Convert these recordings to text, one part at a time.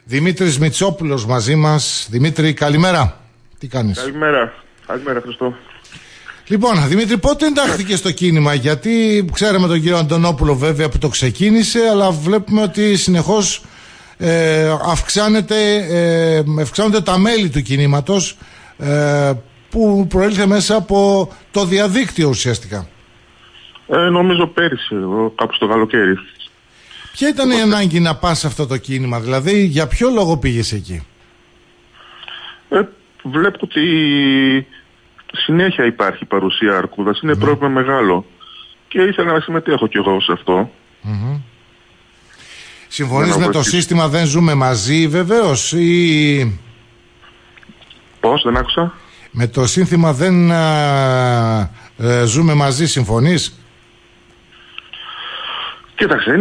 Δημήτρης Μητσόπουλος μαζί μας. Δημήτρη, καλημέρα. Τι κάνεις? Καλημέρα. Καλημέρα, Χριστό. Λοιπόν, Δημήτρη, πότε εντάχθηκε στο κίνημα? Γιατί ξέραμε τον κύριο Αντωνόπουλο βέβαια που το ξεκίνησε, αλλά βλέπουμε ότι συνεχώς αυξάνονται τα μέλη του κινήματος που προήλθε μέσα από το διαδίκτυο ουσιαστικά. Νομίζω πέρυσι, κάπου στο καλοκαίρι. Ποια ήταν η ανάγκη να πας σε αυτό το κίνημα, δηλαδή για ποιο λόγο πήγες εκεί? Βλέπω ότι συνέχεια υπάρχει παρουσία αρκούδας, είναι πρόβλημα μεγάλο και ήθελα να συμμετέχω κι εγώ σε αυτό. Συμφωνείς με το σύστημα «Δεν ζούμε μαζί» βεβαίως ή... Πώς, δεν άκουσα? Με το σύνθημα «Δεν ζούμε μαζί» συμφωνείς? Κοίταξε,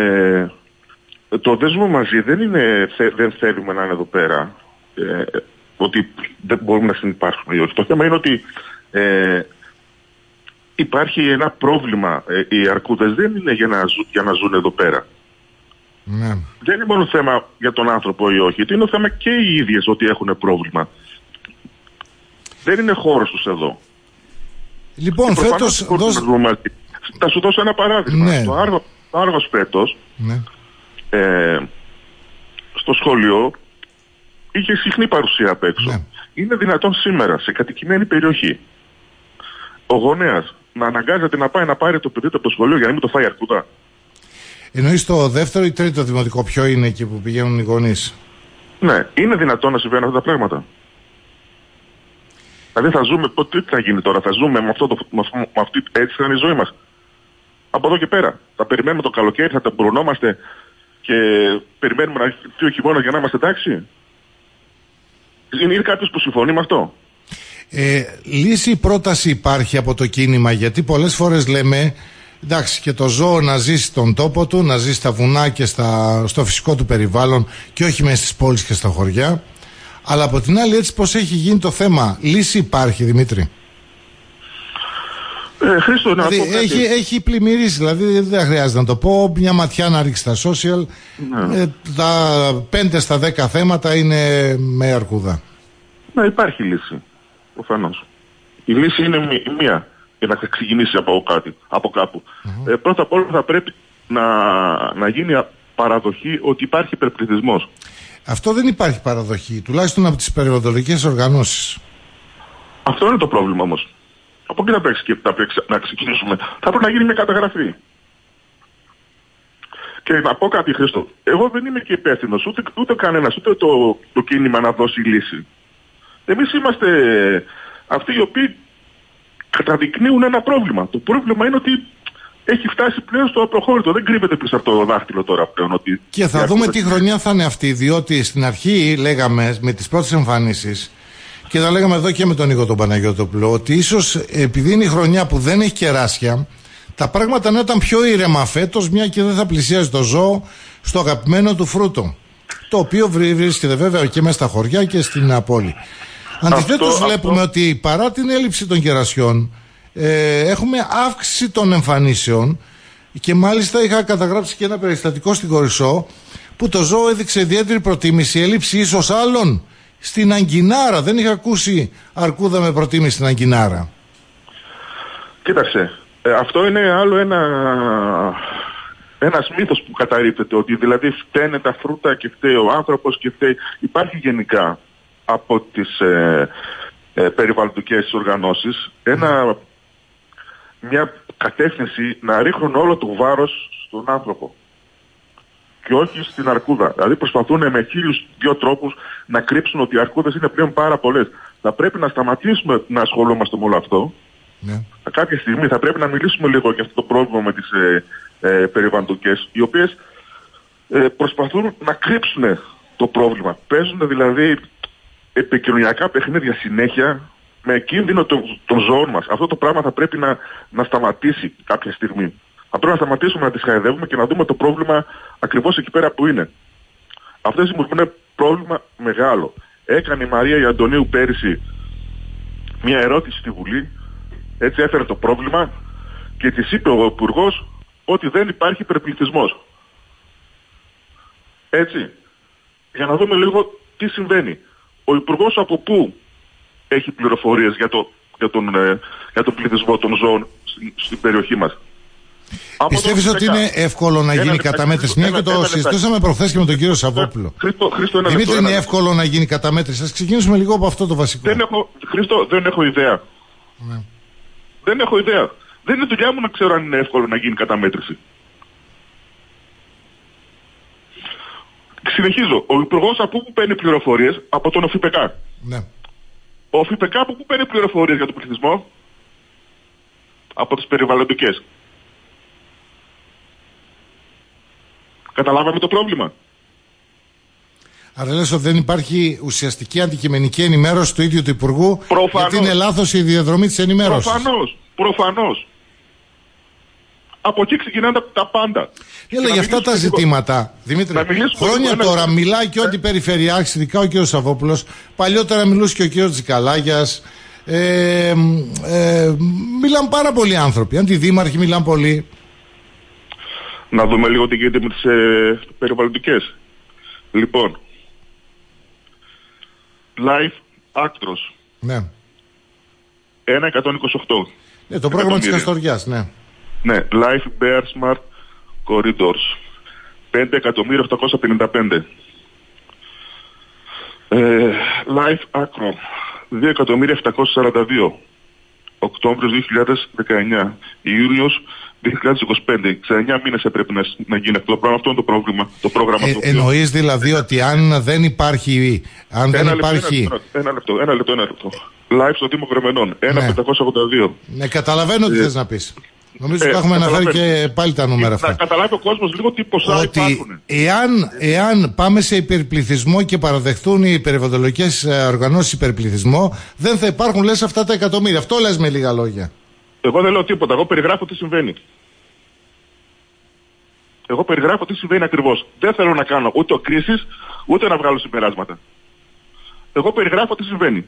το «Δεν ζούμε μαζί» δεν είναι δεν θέλουμε να είναι εδώ πέρα, ότι δεν μπορούμε να συνυπάρχουμε ή όχι. Το θέμα είναι ότι υπάρχει ένα πρόβλημα. Οι αρκούδες δεν είναι για να ζουν εδώ πέρα. Ναι. Δεν είναι μόνο θέμα για τον άνθρωπο ή όχι, γιατί είναι θέμα και οι ίδιες ότι έχουν πρόβλημα. Δεν είναι χώρος τους εδώ. Λοιπόν, φέτος... Θα σου δώσω ένα παράδειγμα. Ναι. Το Άργος φέτος, ναι, στο σχολείο, είχε συχνή παρουσία απ' έξω. Ναι. Είναι δυνατόν σήμερα, σε κατοικημένη περιοχή, ο γονέας να αναγκάζεται να πάει να πάρει το παιδί του από το σχολείο για να μην το φάει αρκούδα? Εννοείς το δεύτερο ή τρίτο δημοτικό, ποιο είναι εκεί που πηγαίνουν οι γονείς? Ναι, είναι δυνατόν να συμβαίνουν αυτά τα πράγματα? Δηλαδή θα ζούμε, τι θα γίνει τώρα, θα ζούμε έτσι θα είναι η ζωή μας? Από εδώ και πέρα. Θα περιμένουμε το καλοκαίρι, θα τα μπουρνόμαστε και περιμένουμε να έρθει ο χειμώνας για να είμαστε εντάξει? Είναι κάποιος που συμφωνεί με αυτό? Λύση, πρόταση υπάρχει από το κίνημα? Γιατί πολλές φορές λέμε εντάξει, και το ζώο να ζει στον τόπο του, να ζει στα βουνά και στο φυσικό του περιβάλλον και όχι μέσα στις πόλεις και στα χωριά. Αλλά από την άλλη, έτσι πως έχει γίνει το θέμα, λύση υπάρχει, Δημήτρη? Χρήστο, να δηλαδή, έχει πλημμυρίσει, δηλαδή δεν χρειάζεται να το πω, μια ματιά να ρίξει στα social. Ναι. Τα 5 στα 10 θέματα είναι με αρκούδα. Ναι, υπάρχει λύση, προφανώς. Η λύση είναι μία, για να ξεκινήσει από κάπου. Πρώτα απ' όλα θα πρέπει να γίνει παραδοχή ότι υπάρχει υπερπληθυσμός. Αυτό δεν υπάρχει παραδοχή, τουλάχιστον από τις περιβαλλοντικές οργανώσεις. Αυτό είναι το πρόβλημα όμως. Από εκεί να ξεκινήσουμε. Θα πρέπει να γίνει μια καταγραφή. Και να πω κάτι, Χρήστο. Εγώ δεν είμαι και υπεύθυνος, ούτε κανένας, ούτε το κίνημα να δώσει λύση. Εμείς είμαστε αυτοί οι οποίοι καταδεικνύουν ένα πρόβλημα. Το πρόβλημα είναι ότι έχει φτάσει πλέον στο απροχώρητο. Δεν κρύβεται πίσω από το δάχτυλο τώρα πλέον. Ότι και θα δούμε τι χρονιά θα είναι αυτή, διότι στην αρχή λέγαμε με τις πρώτες εμφανίσεις, και τα λέγαμε εδώ και με τον Νίκο τον Παναγιώτοπουλο, ότι ίσως επειδή είναι η χρονιά που δεν έχει κεράσια, τα πράγματα να ήταν πιο ήρεμα φέτος, μια και δεν θα πλησιάζει το ζώο στο αγαπημένο του φρούτο, το οποίο βρίσκεται βέβαια και μέσα στα χωριά και στην πόλη. Αντιθέτως βλέπουμε ότι παρά την έλλειψη των κερασιών έχουμε αύξηση των εμφανίσεων, και μάλιστα είχα καταγράψει και ένα περιστατικό στην Κορισσό που το ζώο έδειξε ιδιαίτερη προτίμηση, έλλειψη ίσως άλλων στην Αγκινάρα. Δεν είχα ακούσει αρκούδα με προτίμηση στην Αγκινάρα. Κοίταξε, αυτό είναι άλλο ένας μύθος που καταρρίπτεται, ότι δηλαδή φταίνε τα φρούτα και φταίει ο άνθρωπος και φταίει. Υπάρχει γενικά από τις περιβαλλοντικές οργανώσεις μια κατεύθυνση να ρίχνουν όλο το βάρος στον άνθρωπο και όχι στην αρκούδα. Δηλαδή προσπαθούν με 1002 τρόπους να κρύψουν ότι οι αρκούδες είναι πλέον πάρα πολλές. Θα πρέπει να σταματήσουμε να ασχολούμαστε με όλο αυτό. Ναι. Κάποια στιγμή θα πρέπει να μιλήσουμε λίγο για αυτό το πρόβλημα με τις περιβαλλοντικές, οι οποίες προσπαθούν να κρύψουν το πρόβλημα. Παίζουν δηλαδή επικοινωνιακά παιχνίδια συνέχεια με κίνδυνο των ζώων μας. Αυτό το πράγμα θα πρέπει να σταματήσει κάποια στιγμή. Θα πρέπει να σταματήσουμε να τις χαϊδεύουμε και να δούμε το πρόβλημα ακριβώς εκεί πέρα που είναι. Αυτές δημιουργούν πρόβλημα μεγάλο. Έκανε η Μαρία Ιαντονίου πέρυσι μια ερώτηση στη Βουλή, έτσι έφερε το πρόβλημα και της είπε ο Υπουργός ότι δεν υπάρχει υπερπληθυσμός. Έτσι. για να δούμε λίγο τι συμβαίνει. Ο Υπουργός από πού έχει πληροφορίες για τον πληθυσμό των ζώων στην περιοχή μας? Πιστεύεις ότι είναι εύκολο να γίνει καταμέτρηση? Μια και το συζητούσαμε προχθές και με τον κύριο Σαββόπουλο. Δημήτρη, είναι εύκολο να γίνει καταμέτρηση? Ας ξεκινήσουμε λίγο από αυτό το βασικό. Χρήστο, δεν έχω ιδέα. Ναι. Δεν έχω ιδέα. Δεν είναι δουλειά μου να ξέρω αν είναι εύκολο να γίνει καταμέτρηση. Συνεχίζω. Ο Υπουργός από πού παίρνει πληροφορίες? Από τον ΟΦΙΠΕΚΑ. Ναι. Ο ΟΦΙΠΕΚΑ από πού παίρνει πληροφορίες για τον πληθυσμό? Από τις περιβαλλοντικές. Καταλάβαμε το πρόβλημα. Άρα λες ότι δεν υπάρχει ουσιαστική αντικειμενική ενημέρωση του ίδιου του Υπουργού? Προφανώς. Γιατί είναι λάθος η διαδρομή της ενημέρωσης. Προφανώς. Από εκεί ξεκινάνε τα πάντα. Έλα, για αυτά τα ζητήματα, Δημήτρη, χρόνια τώρα μιλάει και ό,τι περιφερειάρχης, ειδικά ο κ. Σαββόπουλος, παλιότερα μιλούσε και ο κ. Τζικαλάγιας, μιλάνε πάρα πολλοί άνθρωποι, αντιδήμαρχοι μιλάνε πολλοί. Να δούμε λίγο τι γίνεται με τις περιβαλλοντικές. Λοιπόν, Life Actros. Ναι. 1,128. Ναι, το πρόγραμμα της Καστοριάς, ναι. Ναι, Life Bear Smart Corridors. 5.855. Life Acro. 2.742. Οκτώβριος 2019. Ιούνιος 2025. Σε 9 μήνες έπρεπε να γίνει αυτό το πράγμα. Αυτό είναι το πρόγραμμα. Εννοείς δηλαδή ότι αν δεν υπάρχει... Ένα λεπτό. Live στο Δήμο Κρεμενών. 1.582. Ναι, καταλαβαίνω τι θες να πεις. Νομίζω ότι έχουμε αναφέρει και πάλι τα νούμερα αυτά. Να καταλάβει ο κόσμος λίγο τι ποσά υπάρχουν. Εάν πάμε σε υπερπληθυσμό και παραδεχτούν οι περιβαλλοντικές οργανώσεις υπερπληθυσμό, δεν θα υπάρχουν, λες, αυτά τα εκατομμύρια. Αυτό λες με λίγα λόγια. Εγώ δεν λέω τίποτα. Εγώ περιγράφω τι συμβαίνει. Εγώ περιγράφω τι συμβαίνει ακριβώς. Δεν θέλω να κάνω ούτε κρίσεις, ούτε να βγάλω συμπεράσματα. Εγώ περιγράφω τι συμβαίνει.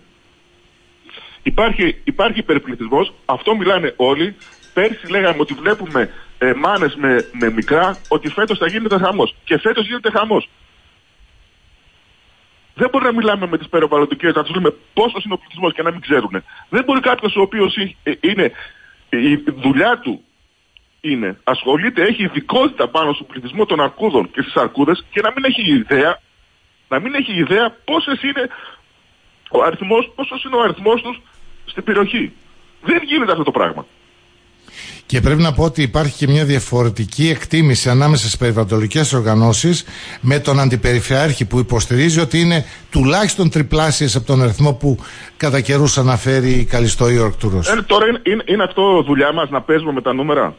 Υπάρχει υπερπληθυσμός, αυτό μιλάνε όλοι. Πέρσι λέγαμε ότι βλέπουμε μάνες με μικρά, ότι φέτος θα γίνεται χαμός. Και φέτος γίνεται χαμός. Δεν μπορεί να μιλάμε με τις περιβαλλοντικές, να τους λέμε πόσος είναι ο πληθυσμός και να μην ξέρουν. Δεν μπορεί κάποιος ο οποίος η δουλειά του ασχολείται, έχει ειδικότητα πάνω στον πληθυσμό των αρκούδων και στις αρκούδες και να μην έχει ιδέα πόσος είναι ο αριθμός τους στην περιοχή. Δεν γίνεται αυτό το πράγμα. Και πρέπει να πω ότι υπάρχει και μια διαφορετική εκτίμηση ανάμεσα στις περιβαλλοντικές οργανώσεις με τον αντιπεριφερειάρχη που υποστηρίζει ότι είναι τουλάχιστον τριπλάσιες από τον αριθμό που κατά καιρούς αναφέρει η Καλιστό ή ο Αρκτούρος. Τώρα είναι αυτό δουλειά μας να παίζουμε με τα νούμερα?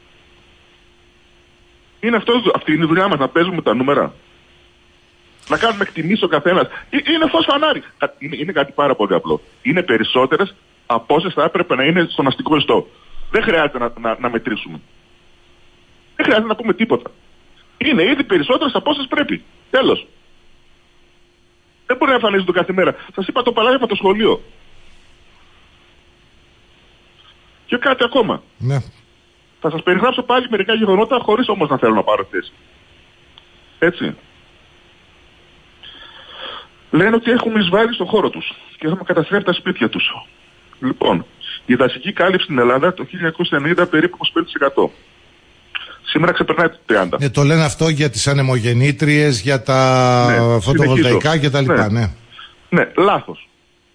Αυτή είναι η δουλειά μας, να παίζουμε με τα νούμερα? Να κάνουμε εκτιμήσεις ο καθένας? Είναι φως φανάρι. Είναι κάτι πάρα πολύ απλό. Είναι περισσότερες από όσες θα έπρεπε να είναι στον αστικό ιστό. Δεν χρειάζεται να μετρήσουμε. Δεν χρειάζεται να πούμε τίποτα. Είναι ήδη περισσότερες από όσες πρέπει. Τέλος. Δεν μπορεί να εμφανίζονται κάθε μέρα. Σας είπα το παράδειγμα το σχολείο. Και κάτι ακόμα. Ναι. Θα σας περιγράψω πάλι μερικά γεγονότα χωρίς όμως να θέλω να πάρω θέση. Έτσι. Λένε ότι έχουμε εισβάλει στον χώρο τους και έχουμε καταστρέψει τα σπίτια τους. Λοιπόν, η δασική κάλυψη στην Ελλάδα το 1990 περίπου 25%. Σήμερα ξεπερνάει το 30%. Το λένε αυτό για τις ανεμογεννήτριες, για τα φωτοβολταϊκά κτλ. Ναι, λάθος.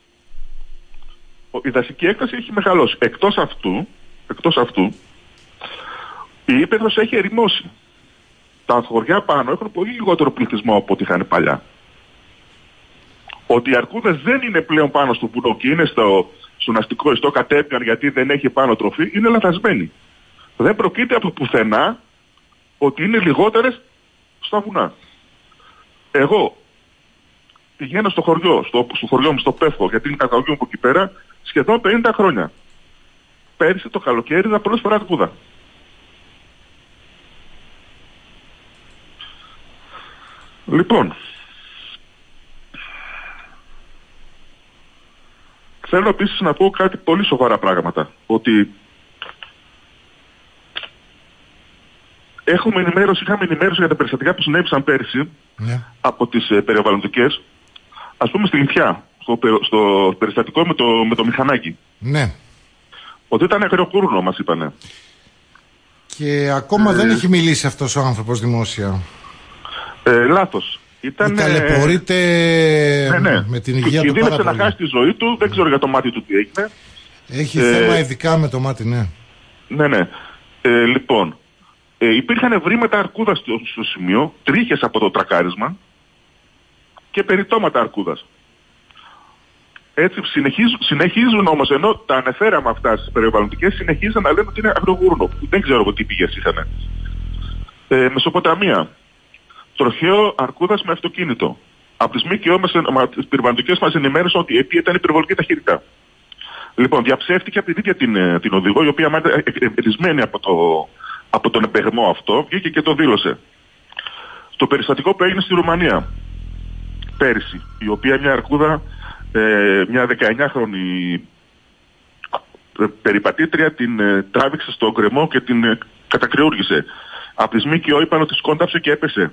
Η δασική έκταση έχει μεγαλώσει. Εκτός αυτού, η ύπαιθρος έχει ερημώσει. Τα χωριά πάνω έχουν πολύ λιγότερο πληθυσμό από ό,τι είχαν παλιά. Ότι οι αρκούδες δεν είναι πλέον πάνω στο βουνό και είναι στον αστικό ιστό κατέβηκαν γιατί δεν έχει πάνω τροφή, είναι λαθασμένοι. Δεν προκείται από πουθενά ότι είναι λιγότερες στα βουνά. Εγώ πηγαίνω στο χωριό μου, στο Πεύκο, γιατί είναι καταγωγή μου από εκεί πέρα, σχεδόν 50 χρόνια. Πέρυσι το καλοκαίρι είδα πρώτη φορά αρκούδα. Λοιπόν, θέλω επίσης να πω κάτι πολύ σοβαρά πράγματα. Ότι είχαμε ενημέρωση για τα περιστατικά που συνέβησαν πέρσι από τις περιβαλλοντικές. Ας πούμε στη Λιθιά, στο περιστατικό με το μηχανάκι. Ναι. Ότι ήταν αγριοκούρνο, μας είπανε. Και ακόμα δεν έχει μιλήσει αυτός ο άνθρωπος δημόσια. Λάθος. Ταλαιπωρείται με την υγεία του πάρα πολύ. Να χάσει τη ζωή του, δεν ξέρω για το μάτι του τι έγινε. Έχει θέμα ειδικά με το μάτι, ναι. Ναι. Λοιπόν, υπήρχαν ευρήματα αρκούδας στο σημείο, τρίχες από το τρακάρισμα και περιτώματα αρκούδας. Έτσι συνεχίζουν όμως, ενώ τα ανεφέραμε αυτά στις περιβαλλοντικές, συνεχίζουν να λένε ότι είναι αγρογούρνο. Δεν ξέρω εγώ τι πηγές είχαν. Μεσοποταμία. Τροχαίο αρκούδας με αυτοκίνητο. Από τις τις περιβαλλοντικές μας ενημέρωσαν ότι ήταν υπερβολική ταχύτητα. Λοιπόν, διαψεύτηκε από την ίδια την οδηγό, η οποία μάλιστα ερισμένη από τον επεγμό αυτό, βγήκε και το δήλωσε. Το περιστατικό που έγινε στη Ρουμανία πέρυσι, η οποία μια αρκούδα, μια 19χρονη περιπατήτρια την τράβηξε στο γκρεμό και την κατακριούργησε. Από τις ΜΚΟ είπαν ότι σκόνταψε και έπεσε.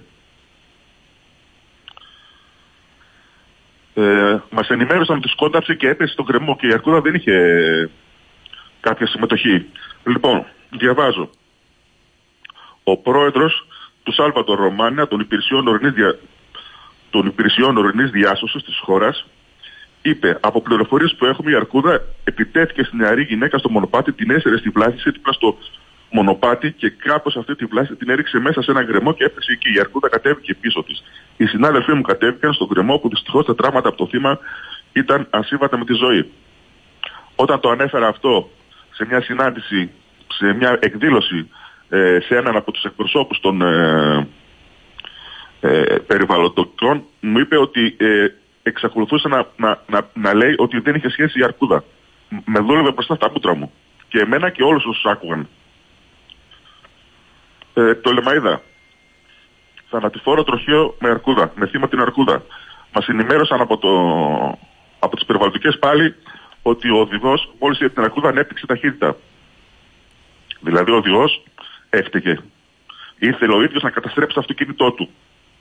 Μας ενημέρωσαν ότι σκόνταψε και έπεσε στο γκρεμό και η αρκούδα δεν είχε κάποια συμμετοχή. Λοιπόν, διαβάζω. Ο πρόεδρος του Σάλβατορ Ρωμάνια των υπηρεσιών ορεινής διάσωσης της χώρας είπε: από πληροφορίες που έχουμε, η αρκούδα επιτέθηκε στην νεαρή γυναίκα στο μονοπάτι, την έσαιρε στη βλάση δίπλα στο μονοπάτι και κάπως αυτή τη βλάση την έριξε μέσα σε ένα γκρεμό και έπεσε εκεί. Η αρκούδα κατέβηκε πίσω της. Οι συνάδελφοί μου κατέβηκαν στον γκρεμό που δυστυχώς τα τραύματα από το θύμα ήταν ασύμβατα με τη ζωή. Όταν το ανέφερα αυτό σε μια συνάντηση, σε μια εκδήλωση σε έναν από τους εκπροσώπους των περιβαλλοντικών, μου είπε ότι εξακολουθούσε να λέει ότι δεν είχε σχέση η αρκούδα. Με δούλευε μπροστά στα μούτρα μου. Και εμένα και όλους όσους άκουγαν. Το Λεμαΐδα. Θανατηφόρο τροχαίο με αρκούδα, με θύμα την αρκούδα. Μας ενημέρωσαν από τις περιβαλλοντικές πάλι ότι ο οδηγός μόλις είδε την αρκούδα ανέπτυξε ταχύτητα. Δηλαδή ο οδηγός έφταιγε. Ήθελε ο ίδιος να καταστρέψει το αυτοκίνητό του.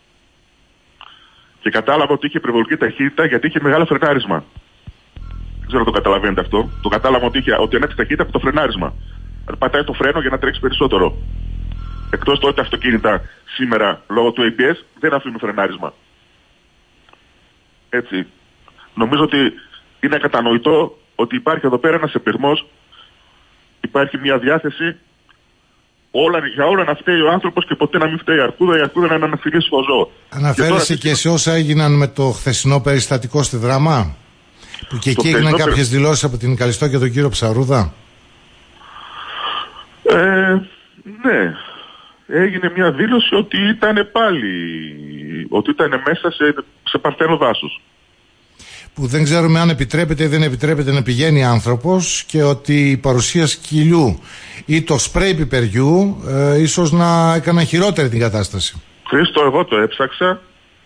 Και κατάλαβα ότι είχε υπερβολική ταχύτητα γιατί είχε μεγάλο φρενάρισμα. Δεν ξέρω αν το καταλαβαίνετε αυτό. Το κατάλαβα ότι ανέπτυξε ταχύτητα από το φρενάρισμα. Πατάει το φρένο για να τρέξει περισσότερο. Εκτός το ότι αυτοκίνητα σήμερα λόγω του ABS δεν αφήνουν φρενάρισμα. Έτσι. Νομίζω ότι είναι κατανοητό ότι υπάρχει εδώ πέρα ένας επισμός, υπάρχει μια διάθεση για όλα να φταίει ο άνθρωπος και ποτέ να μην φταίει η αρκούδα να είναι ένα φιλήσιμο ζώο. Αναφέρεσαι και σε όσα έγιναν με το χθεσινό περιστατικό στη Δράμα, που και εκεί έγιναν κάποιες δηλώσεις από την Καλιστό και τον κύριο Ψαρούδα. Ναι. Έγινε μια δήλωση ότι ήταν μέσα σε παρθένο δάσος. Που δεν ξέρουμε αν επιτρέπεται ή δεν επιτρέπεται να πηγαίνει άνθρωπος και ότι η παρουσία σκυλιού ή το σπρέι πιπεριού ίσως να έκανε χειρότερη την κατάσταση. Χρήστο, εγώ το έψαξα.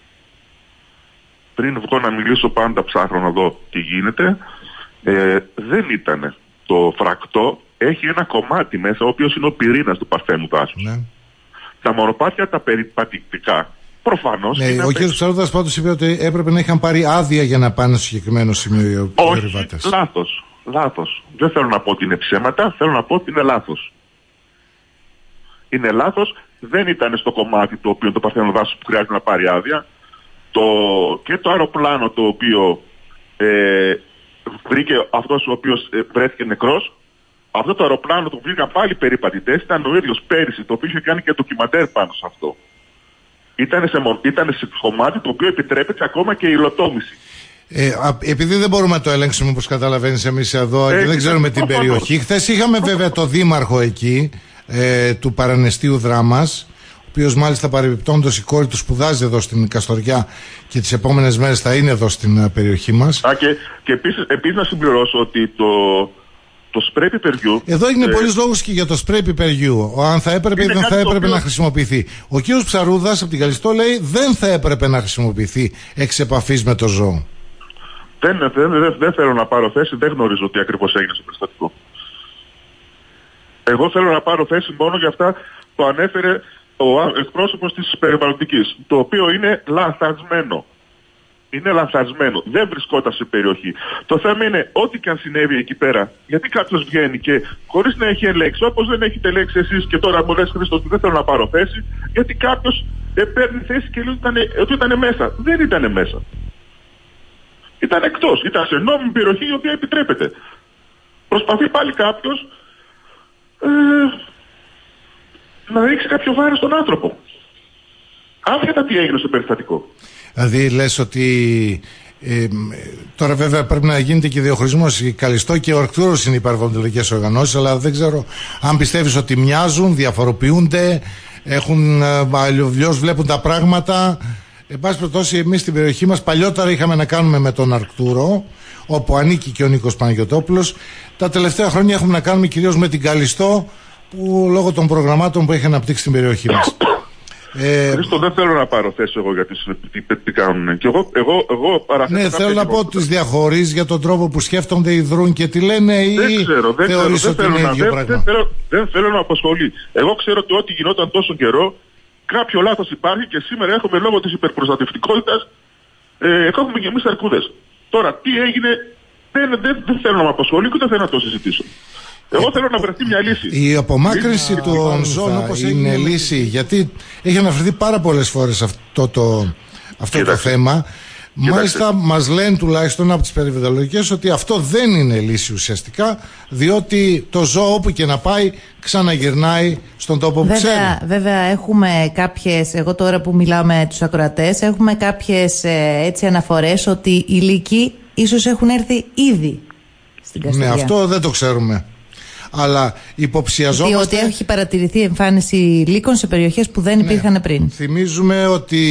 Πριν βγω να μιλήσω πάντα ψάχνω να δω τι γίνεται. Δεν ήταν το φρακτό. Έχει ένα κομμάτι μέσα, ο οποίος είναι ο πυρήνας του παρθένου δάσους. Ναι. Τα μονοπάτια τα περιπατητικά προφανώς. Ναι, ο κ. Ψαρούδας πάντως είπε ότι έπρεπε να είχαν πάρει άδεια για να πάνε στο συγκεκριμένο σημείο οι ορειβάτες. Λάθος. Δεν θέλω να πω ότι είναι ψέματα, θέλω να πω ότι είναι λάθος. Είναι λάθος, δεν ήταν στο κομμάτι το οποίο το παρθένο δάσος που χρειάζεται να πάρει άδεια. Και το αεροπλάνο το οποίο βρήκε αυτός ο οποίος βρέθηκε νεκρός. Αυτό το αεροπλάνο το βρήκαν πάλι περιπατητές, ήταν ο ίδιος πέρυσι, το οποίο είχε κάνει και ντοκιμαντέρ πάνω σε αυτό. Ήταν σε κομμάτι το οποίο επιτρέπεται ακόμα και η υλοτόμηση. Επειδή δεν μπορούμε να το ελέγξουμε όπως καταλαβαίνεις εμείς εδώ και δεν ξέρουμε την περιοχή. Χθες είχαμε βέβαια το δήμαρχο εκεί του Παρανεστίου Δράμας, ο οποίος μάλιστα παρεμπιπτόντως η κόρη του σπουδάζει εδώ στην Καστοριά και τις επόμενες μέρες θα είναι εδώ στην περιοχή μας. Και επίσης να συμπληρώσω ότι το σπρέι πιπεριού. Εδώ έγινε πολλής λόγος και για το σπρέι πιπεριού. Αν θα έπρεπε ή δεν θα έπρεπε να χρησιμοποιηθεί. Ο κύριος Ψαρούδας από την Καλιστό λέει δεν θα έπρεπε να χρησιμοποιηθεί εξ επαφής με το ζώο. Δεν θέλω να πάρω θέση, δεν γνωρίζω τι ακριβώς έγινε στο περιστατικό. Εγώ θέλω να πάρω θέση μόνο για αυτά που ανέφερε ο εκπρόσωπος της περιβαλλοντικής, το οποίο είναι λανθασμένο. Είναι λανθασμένο. Δεν βρισκόταν σε περιοχή. Το θέμα είναι ό,τι και αν συνέβη εκεί πέρα, γιατί κάποιος βγαίνει και χωρίς να έχει ελέγξει, όπως δεν έχετε ελέγξει εσείς και τώρα μου λες, Χρήστο, ότι δεν θέλω να πάρω θέση, γιατί κάποιος παίρνει θέση και λέει ότι ήταν μέσα. Δεν ήταν μέσα. Ήταν εκτός. Ήταν σε νόμιμη περιοχή η οποία επιτρέπεται. Προσπαθεί πάλι κάποιος να ρίξει κάποιο βάρος στον άνθρωπο. Άσχετα τι έγινε στο περιστατικό. Δηλαδή λες ότι τώρα βέβαια πρέπει να γίνεται και διαχωρισμός. Η Καλιστό και ο Αρκτούρος είναι οι περιβαλλοντικές οργανώσεις, αλλά δεν ξέρω αν πιστεύεις ότι μοιάζουν, διαφοροποιούνται, αλλιώς βλέπουν τα πράγματα. Εν πάση περιπτώσει, εμείς στην περιοχή μας παλιότερα είχαμε να κάνουμε με τον Αρκτούρο, όπου ανήκει και ο Νίκος Παναγιωτόπουλος. Τα τελευταία χρόνια έχουμε να κάνουμε κυρίως με την Καλιστό, που λόγω των προγραμμάτων που έχει αναπτύξει στην περιοχή μας. Χρήστο, δεν θέλω να πάρω θέση εγώ για τι κάνουν. Και εγώ παραθέτω. Ναι, θέλω να πω ότι τους διαχωρίζεις για τον τρόπο που σκέφτονται, οι δρούν και τι λένε, ή θεωρείς ότι είναι ίδιο πράγμα? Δεν θέλω να απασχολεί. Εγώ ξέρω ότι ό,τι γινόταν τόσο καιρό, κάποιο λάθος υπάρχει και σήμερα έχουμε λόγω της υπερπροστατευτικότητας, έχουμε και εμείς αρκούδες. Τώρα, τι έγινε, δεν θέλω να με απασχολεί και δεν θέλω να το συζητήσω. Εγώ θέλω να βρεθεί μια λύση. Η απομάκρυνση των ζώων όπως είναι λύση, γιατί έχει αναφερθεί πάρα πολλές φορές αυτό το θέμα. Μάλιστα μας λένε τουλάχιστον από τις περιβαλλοντικές ότι αυτό δεν είναι λύση ουσιαστικά, διότι το ζώο όπου και να πάει ξαναγυρνάει στον τόπο που ξέρει. Βέβαια έχουμε κάποιες, εγώ τώρα που μιλάω με τους ακροατές, έχουμε κάποιες έτσι αναφορές ότι οι λύκοι ίσως έχουν έρθει ήδη στην Καστοριά. Ναι, αυτό δεν το ξέρουμε. Αλλά υποψιαζόμαστε. Διότι έχει παρατηρηθεί εμφάνιση λύκων σε περιοχές που δεν υπήρχαν πριν. Θυμίζουμε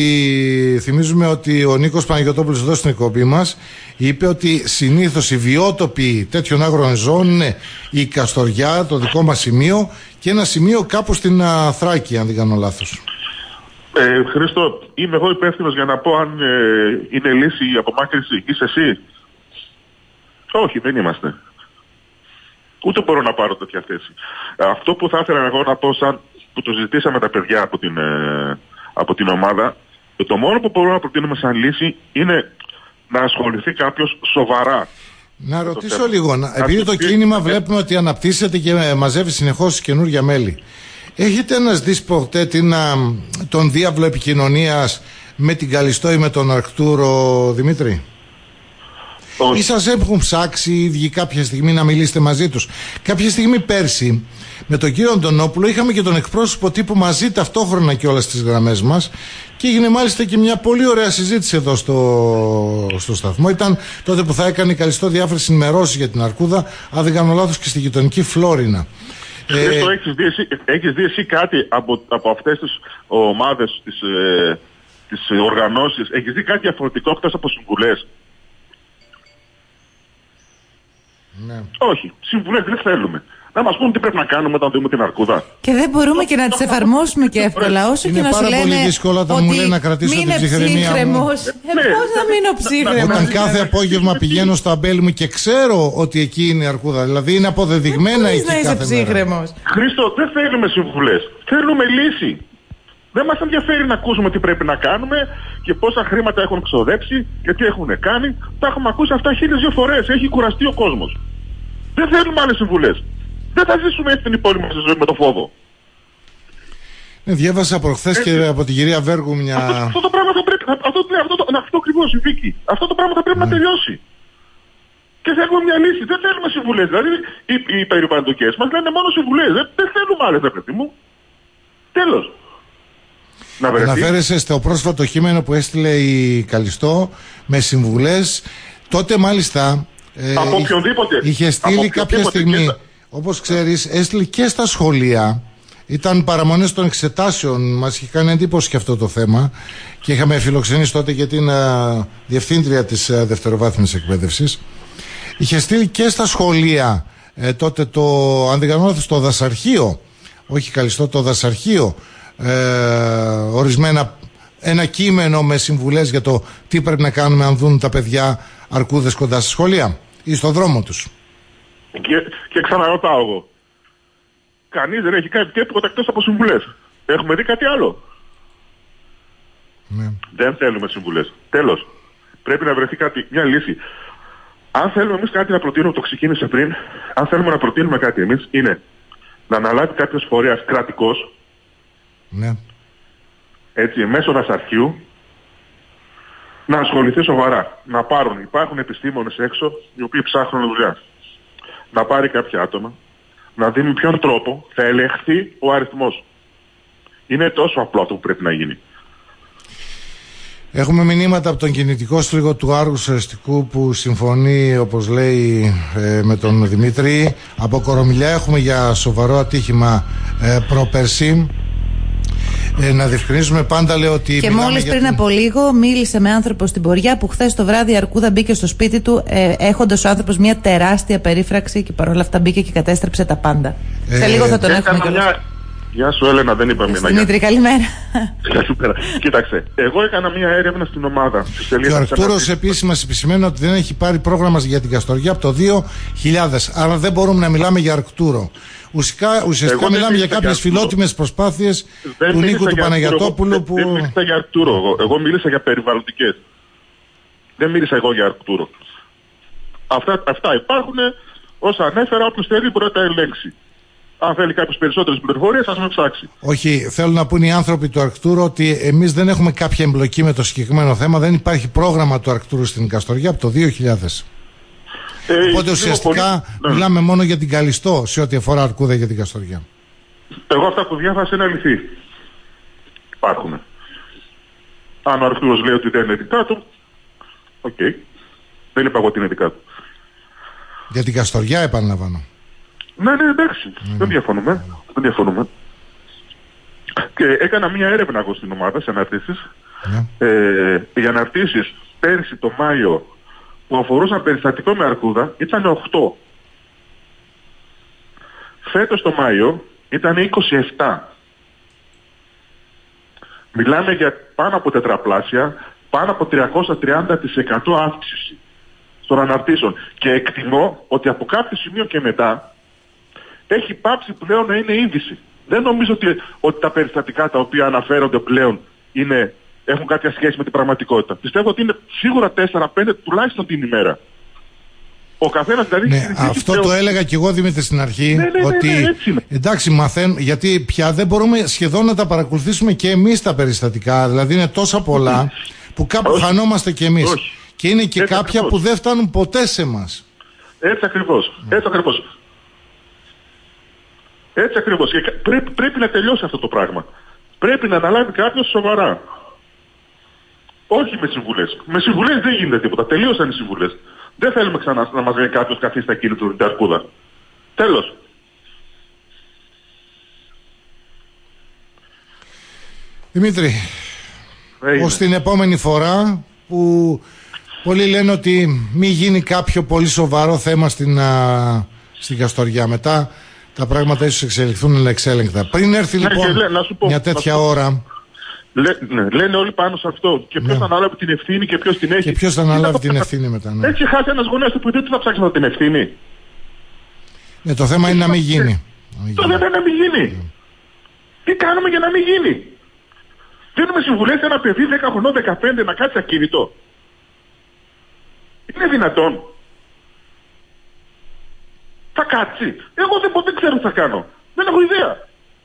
ότι ο Νίκος Παναγιωτόπουλος εδώ στην εκπομπή μας είπε ότι συνήθως οι βιότοποι τέτοιων άγρων ζώων είναι η Καστοριά, το δικό μας σημείο, και ένα σημείο κάπου στην Θράκη, αν δεν κάνω λάθος. Χρήστο, είμαι εγώ υπεύθυνος για να πω αν είναι λύση η απομάκρυνση. Είσαι εσύ? Όχι, δεν είμαστε. Ούτε μπορώ να πάρω τέτοια θέση. Αυτό που θα ήθελα εγώ να πω, σαν που το ζητήσαμε τα παιδιά από την ομάδα, το μόνο που μπορούμε να προτείνουμε σαν λύση είναι να ασχοληθεί κάποιος σοβαρά. Να ρωτήσω λίγο, επειδή το κίνημα βλέπουμε ότι αναπτύσσεται και μαζεύει συνεχώς καινούργια μέλη. Έχετε αναζητήσει ποτέ τον διάβλο επικοινωνίας με την Καλιστό ή με τον Αρκτούρο, Δημήτρη? Ή σας έχουν ψάξει οι ίδιοι κάποια στιγμή να μιλήσετε μαζί τους? Κάποια στιγμή πέρσι με τον κύριο Αντωνόπουλο είχαμε και τον εκπρόσωπο τύπου μαζί ταυτόχρονα και όλες τις γραμμές μας, και έγινε μάλιστα και μια πολύ ωραία συζήτηση εδώ στο σταθμό. Ήταν τότε που θα έκανε η Καλιστό διάφορες ενημερώσεις για την Αρκούδα, αν δεν κάνω λάθος, και στη γειτονική Φλόρινα. Έχεις δει εσύ κάτι από αυτές τις ομάδες, τις οργανώσεις? Έχεις δει κάτι διαφορετικό εκτός από συμβουλές? Ναι. Όχι, συμβουλές δεν θέλουμε. Να μας πούν τι πρέπει να κάνουμε όταν δούμε την Αρκούδα. Και δεν μπορούμε και να τις εφαρμόσουμε και εύκολα. Όσο είναι και να σου λένε. Είναι πάρα πολύ δύσκολο όταν μου λένε να κρατήσω την ψυχραιμία μου. Πώς να μείνω ψύχρεμος? Όταν κάθε απόγευμα πηγαίνω στο αμπέλι μου και ξέρω ότι εκεί είναι η Αρκούδα, δηλαδή είναι αποδεδειγμένα εκεί κάθε μέρα. Χρήστο, δεν θέλουμε συμβουλές. Θέλουμε λύση. Δεν μας ενδιαφέρει να ακούσουμε τι πρέπει να κάνουμε και πόσα χρήματα έχουν ξοδέψει και τι έχουν κάνει. Τα έχουμε ακούσει αυτά 1002 φορές. Έχει κουραστεί ο κόσμος. Δεν θέλουμε άλλες συμβουλές. Δεν θα ζήσουμε έτσι την υπόλοιπη μας ζωή με το φόβο. Διάβασα προχθές και από την κυρία Βέργου μια. Αυτό το πράγμα θα πρέπει. Αυτό ακριβώς η Βίκη. Αυτό το πράγμα θα πρέπει να τελειώσει. Και θέλουμε μια λύση. Δεν θέλουμε συμβουλές. Δηλαδή οι περιβαλλοντικές μας λένε μόνο συμβουλές. Δεν θέλουμε άλλες, ρε παιδί μου. Τέλος. Αναφέρεσαι στο πρόσφατο κείμενο που έστειλε η Καλιστό με συμβουλές. Τότε μάλιστα από οποιονδήποτε είχε στείλει κάποια στιγμή, όπως ξέρεις, έστειλε και στα σχολεία. Ήταν παραμονές των εξετάσεων. Μας είχε κάνει εντύπωση και αυτό το θέμα, και είχαμε φιλοξενήσει τότε και την διευθύντρια της δευτεροβάθμιας εκπαίδευσης. Είχε στείλει και στα σχολεία τότε αν δεν κάνω λάθος, το δασαρχείο, όχι Καλιστό, το δασαρχείο, ένα κείμενο με συμβουλές για το τι πρέπει να κάνουμε αν δουν τα παιδιά αρκούδες κοντά στα σχολεία ή στο δρόμο τους. Και ξαναρωτάω εγώ, Κανείς δεν έχει κάνει τίποτα εκτός από συμβουλές. Έχουμε δει κάτι άλλο? Ναι. Δεν θέλουμε συμβουλές. Τέλος. Πρέπει να βρεθεί μια λύση. Αν θέλουμε εμείς κάτι να προτείνουμε, το ξεκίνησε πριν, αν θέλουμε να προτείνουμε κάτι εμείς, είναι να αναλάβει κάποιος φορέας κρατικός, ναι, έτσι, μέσω δασαρχείου, να ασχοληθεί σοβαρά. Να πάρουν, υπάρχουν επιστήμονες έξω, οι οποίοι ψάχνουν δουλειά. Να πάρει κάποια άτομα, να δει με ποιον τρόπο θα ελεγχθεί ο αριθμός. Είναι τόσο απλό αυτό που πρέπει να γίνει. Έχουμε μηνύματα από τον κινητικό στρίγο του Άργου Ερεστικού που συμφωνεί, όπως λέει, με τον Δημήτρη. Από Κορομιλιά έχουμε για σοβαρό ατύχημα πρόπερση. Να διευκρινίσουμε πάντα, λέω ότι. Και μόλις πριν από λίγο μίλησε με άνθρωπο στην πορεία που χθες το βράδυ η αρκούδα μπήκε στο σπίτι του, έχοντας ο άνθρωπος μια τεράστια περίφραξη και παρόλα αυτά μπήκε και κατέστρεψε τα πάντα. Σε λίγο θα τον έχουμε κιόλας. Γεια σου, Έλενα, δεν είπαμε να. Δημήτρη, καλημέρα. Καλημέρα. Κοίταξε, εγώ έκανα μια έρευνα στην ομάδα. Και ο Αρκτούρος επίσης μας επισημαίνει ότι δεν έχει πάρει πρόγραμμα για την Καστοριά από το 2000. Άρα δεν μπορούμε να μιλάμε για Αρκτούρο. Ουσιαστικά μιλάμε για κάποιες φιλότιμες προσπάθειες του Νίκου του Παναγιωτόπουλου που. Δεν μίλησα για Αρκτούρο. Εγώ μίλησα για περιβαλλοντικές. Δεν μίλησα εγώ για Αρκτούρο. Αυτά υπάρχουν. Όσα ανέφερα, όποιος θέλει μπορεί να τα ελέγξει. Αν θέλει κάποιες περισσότερες πληροφορίες, ας με ψάξει. Όχι, θέλω να πούν οι άνθρωποι του Αρκτούρου ότι εμείς δεν έχουμε κάποια εμπλοκή με το συγκεκριμένο θέμα. Δεν υπάρχει πρόγραμμα του Αρκτούρου στην Καστοριά από το 2000. Οπότε ουσιαστικά μιλάμε μόνο για την Καλιστό σε ό,τι αφορά αρκούδα για την Καστοριά. Εγώ αυτά που διάβασα είναι αληθή. Υπάρχουν. Αν ο Αρκτούρος λέει ότι δεν είναι δικά του, οκ. Δεν είπα εγώ ότι είναι δικά του. Για την Καστοριά επαναλαμβάνω. Ναι, εντάξει. Δεν διαφωνούμε. Και έκανα μια έρευνα εγώ στην ομάδα σε αναρτήσεις. Οι αναρτήσεις πέρσι το Μάιο που αφορούσαν περιστατικό με αρκούδα ήταν 8. Φέτος το Μάιο ήταν 27. Μιλάμε για πάνω από τετραπλάσια, πάνω από 330% αύξηση των αναρτήσεων. Και εκτιμώ ότι από κάποιο σημείο και μετά έχει πάψει πλέον να είναι είδηση. Δεν νομίζω ότι τα περιστατικά τα οποία αναφέρονται πλέον έχουν κάποια σχέση με την πραγματικότητα. Πιστεύω ότι είναι σίγουρα 4-5 τουλάχιστον την ημέρα. Ο καθένας δηλαδή. Ναι, αυτό πλέον. Το έλεγα και εγώ, Δημήτρη, στην αρχή. Ότι εντάξει, μαθαίνουμε, γιατί πια δεν μπορούμε σχεδόν να τα παρακολουθήσουμε και εμείς τα περιστατικά. Δηλαδή είναι τόσα πολλά που κάπου χανόμαστε κι εμείς. Και είναι και κάποια ακριβώς που δεν φτάνουν ποτέ σε εμάς. Έτσι ακριβώς. Έτσι ακριβώς. Και πρέπει να τελειώσει αυτό το πράγμα. Πρέπει να αναλάβει κάποιος σοβαρά. Όχι με συμβουλές. Με συμβουλές δεν γίνεται τίποτα. Τελείωσαν οι συμβουλές. Δεν θέλουμε ξανά να μας λέει κάποιος καθίσει στα κίνητρα την αρκούδα. Τέλος. Δημήτρη, ως την επόμενη φορά που πολλοί λένε ότι μη γίνει κάποιο πολύ σοβαρό θέμα στην Καστοριά. Μετά τα πράγματα ίσως εξελιχθούν ανεξέλεγκτα. Πριν έρθει λοιπόν μια τέτοια ώρα. Λένε όλοι πάνω σε αυτό. Και ποιος θα αναλάβει την ευθύνη και ποιος την έχει. Και ποιος θα αναλάβει την ευθύνη μετά. Ναι. Έτσι χάσει ένας γονέας του παιδί του να ψάξει την ευθύνη. Ναι, το θέμα είναι να μην γίνει. Το θέμα είναι να μην γίνει. Τι κάνουμε για να μην γίνει. Δίνουμε συμβουλές σε ένα παιδί 10 χρονών, 15 να κάτσει ακίνητο. Είναι δυνατόν. Θα κάτσει. Εγώ δεν ξέρω τι θα κάνω. Δεν έχω ιδέα.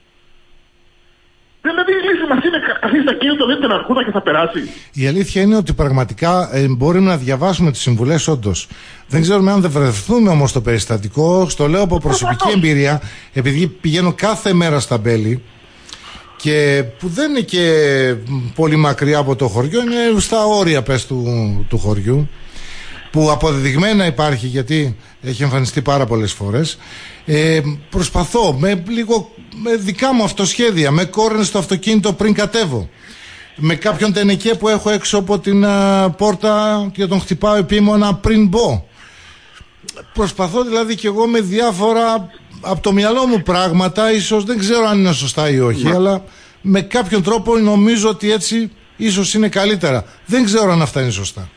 Δηλαδή η λύση μας είναι καθίσει τα κίνητο, δεν την αρκούδα και θα περάσει. Η αλήθεια είναι ότι πραγματικά μπορούμε να διαβάσουμε τις συμβουλές όντως. Δεν ξέρουμε αν δεν βρεθούμε όμως στο περιστατικό. Στο λέω από προσωπική εμπειρία, επειδή πηγαίνω κάθε μέρα στα Μπέλη και που δεν είναι και πολύ μακριά από το χωριό, είναι στα όρια του χωριού, που αποδεδειγμένα υπάρχει γιατί έχει εμφανιστεί πάρα πολλές φορές. Προσπαθώ με δικά μου αυτοσχέδια, με κόρνες στο αυτοκίνητο πριν κατέβω, με κάποιον τενεκέ που έχω έξω από την πόρτα και τον χτυπάω επίμονα πριν μπω. Προσπαθώ δηλαδή και εγώ με διάφορα από το μυαλό μου πράγματα, ίσως δεν ξέρω αν είναι σωστά ή όχι, αλλά με κάποιον τρόπο νομίζω ότι έτσι ίσως είναι καλύτερα. Δεν ξέρω αν αυτά είναι σωστά.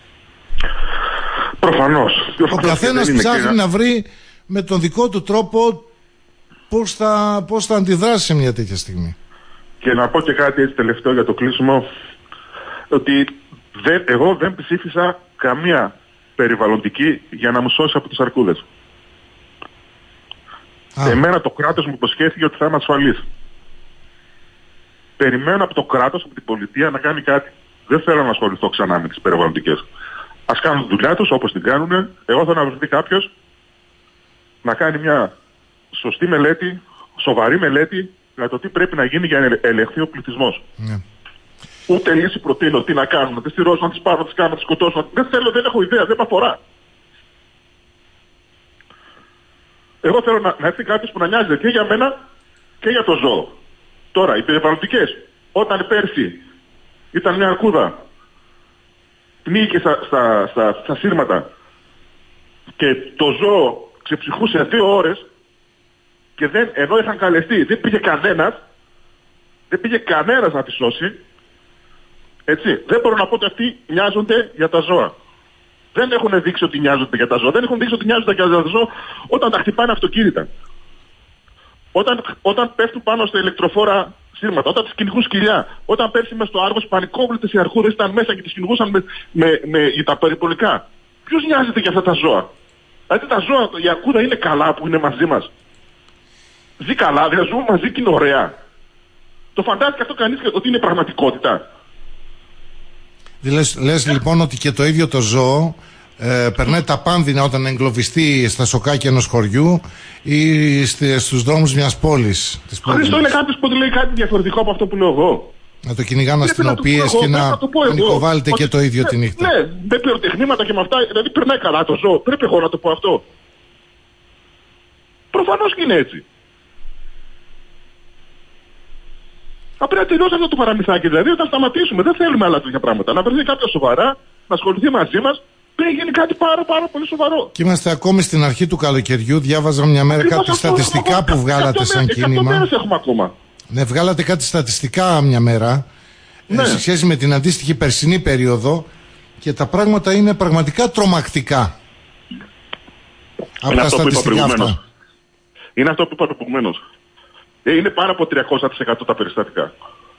Προφανώς. Ο καθένας ψάχνει να βρει με τον δικό του τρόπο πώς θα αντιδράσει σε μια τέτοια στιγμή. Και να πω και κάτι έτσι τελευταίο για το κλείσιμο, ότι εγώ δεν ψήφισα καμία περιβαλλοντική για να μου σώσει από τις αρκούδες. Εμένα το κράτος μου υποσχέθηκε ότι θα είμαι ασφαλής. Περιμένω από το κράτος, από την πολιτεία να κάνει κάτι. Δεν θέλω να ασχοληθώ ξανά με τις περιβαλλοντικές. Ας κάνουν τη δουλειά τους όπως την κάνουν. Εγώ θέλω να βρεθεί κάποιος να κάνει μια σωστή μελέτη, σοβαρή μελέτη για το τι πρέπει να γίνει για να ελεγχθεί ο πληθυσμός. Ούτε λύση προτείνω τι να κάνουν, να τις στηρώσουν, να τις πάρουν, να τις κάνουν, να τις σκοτώσουν. Δεν θέλω, δεν έχω ιδέα, δεν με αφορά. Εγώ θέλω να έρθει κάποιος που να νοιάζεται και για μένα και για το ζώο. Τώρα, οι περιβαλλοντικές, όταν πέρσι ήταν μια αρκούδα, πνίγηκε στα σύρματα και το ζώο ξεψυχούσε 2 ώρες και ενώ είχαν καλεστεί, δεν πήγε κανένας να τη σώσει. Έτσι, δεν μπορώ να πω ότι αυτοί νοιάζονται για τα ζώα. Δεν έχουν δείξει ότι νοιάζονται για τα ζώα. Δεν έχουν δείξει ότι νοιάζονται για τα ζώα όταν τα χτυπάνε αυτοκίνητα. Όταν πέφτουν πάνω στα ηλεκτροφόρα σύρματα, όταν τις κυνηγούν σκυλιά, όταν πέρσι μες στο Άργος πανικόβλητες οι αρχούδες ήταν μέσα και τις κυνηγούσαν με τα περιπολικά. Ποιος νοιάζεται για αυτά τα ζώα? Δηλαδή τα ζώα, η αρκούδα είναι καλά που είναι μαζί μας. Ζει καλά, δηλαδή ζούμε μαζί και είναι ωραία. Το φαντάστηκε αυτό κανείς ότι είναι πραγματικότητα? Λες λοιπόν ότι και το ίδιο το ζώο περνάει τα πάνδυνα όταν εγκλωβιστεί στα σοκάκια ενός χωριού ή στους δρόμους μιας πόλης. Χρήστο, είναι κάποιος που λέει κάτι διαφορετικό από αυτό που λέω εγώ. Να το κυνηγάνε αστυνοπίες και να νοικοβάλλεται και το ίδιο τη νύχτα. Ναι, με πυροτεχνήματα και με αυτά, δηλαδή περνάει καλά το ζώο. Πρέπει εγώ να το πω αυτό? Προφανώς και είναι έτσι. Πρέπει να τελειώσει αυτό το παραμυθάκι, δηλαδή όταν σταματήσουμε. Δεν θέλουμε άλλα τέτοια πράγματα. Να βρεθεί κάποια σοβαρά, να ασχοληθεί μαζί μας. Πρέπει να γίνει κάτι πάρα πολύ σοβαρό. Και είμαστε ακόμη στην αρχή του καλοκαιριού. Διάβαζα μια μέρα κάτι στατιστικά που βγάλατε σαν κίνημα. Μέρες έχουμε ακόμα. Ναι, βγάλατε κάτι στατιστικά μια μέρα σε σχέση με την αντίστοιχη περσινή περίοδο και τα πράγματα είναι πραγματικά τρομακτικά. Από τα στατιστικά αυτά. Είναι αυτό που είπα προηγουμένως. Είναι πάνω από 300% τα περιστατικά.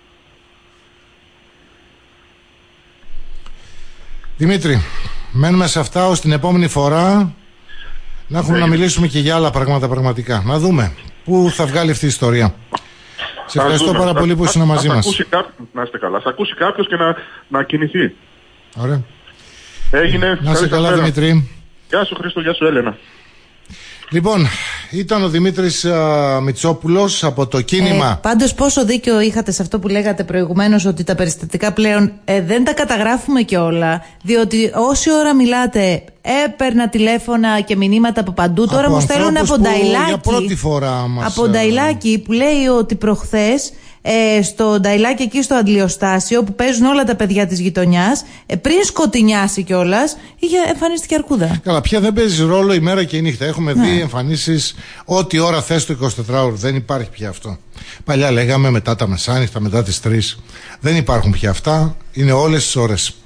Δημήτρη, μένουμε σε αυτά ως την επόμενη φορά να έχουμε να μιλήσουμε και για άλλα πράγματα πραγματικά. Να δούμε πού θα βγάλει αυτή η ιστορία. Σε ευχαριστώ πάρα πολύ που ήσουν μαζί μας. Να είστε καλά. Θα ακούσει κάποιος και να κινηθεί. Ωραία. Έγινε. Να είστε καλά, Δημήτρη. Γεια σου Χρήστο, γεια σου Έλενα. Λοιπόν, ήταν ο Δημήτρης Μητσόπουλος από το κίνημα. Πάντως πόσο δίκιο είχατε σε αυτό που λέγατε προηγουμένως, ότι τα περιστατικά πλέον δεν τα καταγράφουμε κιόλα, διότι όση ώρα μιλάτε έπαιρνα τηλέφωνα και μηνύματα από παντού. Τώρα μου στέλνουν από Νταϊλάκι. Από Νταϊλάκι που λέει ότι προχθές στο Νταϊλάκι εκεί στο αντλιοστάσιο που παίζουν όλα τα παιδιά της γειτονιάς, πριν σκοτεινιάσει κιόλας, είχε εμφανίστηκε αρκούδα. Καλά, πια δεν παίζει ρόλο η μέρα και η νύχτα. Έχουμε δει εμφανίσεις ό,τι ώρα θες το 24ωρο. Δεν υπάρχει πια αυτό. Παλιά λέγαμε μετά τα μεσάνυχτα, μετά τις 3. Δεν υπάρχουν πια αυτά. Είναι όλες τις ώρες.